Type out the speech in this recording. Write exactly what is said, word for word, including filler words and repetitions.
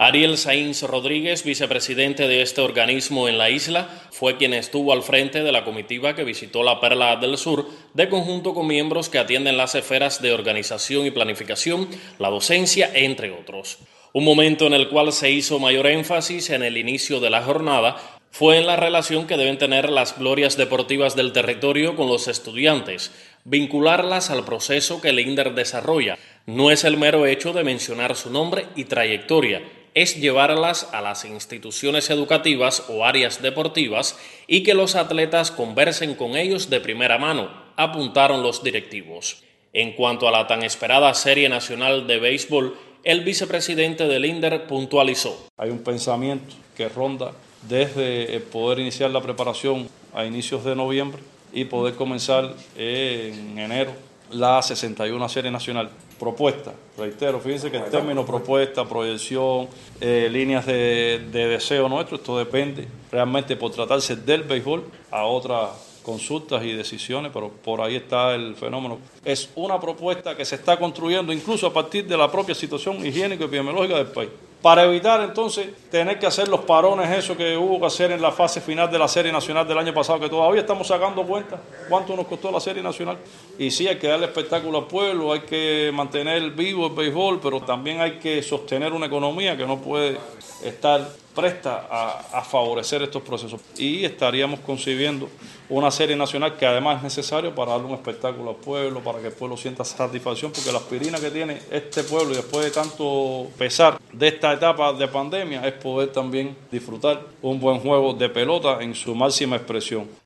Ariel Sainz Rodríguez, vicepresidente de este organismo en la isla, fue quien estuvo al frente de la comitiva que visitó la Perla del Sur, de conjunto con miembros que atienden las esferas de organización y planificación, la docencia, entre otros. Un momento en el cual se hizo mayor énfasis en el inicio de la jornada fue en la relación que deben tener las glorias deportivas del territorio con los estudiantes, vincularlas al proceso que el INDER desarrolla. No es el mero hecho de mencionar su nombre y trayectoria, es llevarlas a las instituciones educativas o áreas deportivas y que los atletas conversen con ellos de primera mano, apuntaron los directivos. En cuanto a la tan esperada Serie Nacional de Béisbol, el vicepresidente del INDER puntualizó. Hay un pensamiento que ronda desde poder iniciar la preparación a inicios de noviembre y poder comenzar en enero la sesenta y una Serie Nacional. Propuesta, reitero, fíjense que el término propuesta, proyección, eh, líneas de, de deseo nuestro, esto depende realmente por tratarse del béisbol a otras consultas y decisiones, pero por ahí está el fenómeno. Es una propuesta que se está construyendo incluso a partir de la propia situación higiénico-epidemiológica del país, para evitar entonces tener que hacer los parones, eso que hubo que hacer en la fase final de la Serie Nacional del año pasado, que todavía estamos sacando cuenta cuánto nos costó la Serie Nacional. Y sí, hay que darle espectáculo al pueblo, hay que mantener vivo el béisbol, pero también hay que sostener una economía que no puede estar presta a, a favorecer estos procesos. Y estaríamos concibiendo una Serie Nacional que además es necesario para darle un espectáculo al pueblo, para que el pueblo sienta satisfacción, porque la aspirina que tiene este pueblo y después de tanto pesar de esta etapa de pandemia es poder también disfrutar un buen juego de pelota en su máxima expresión.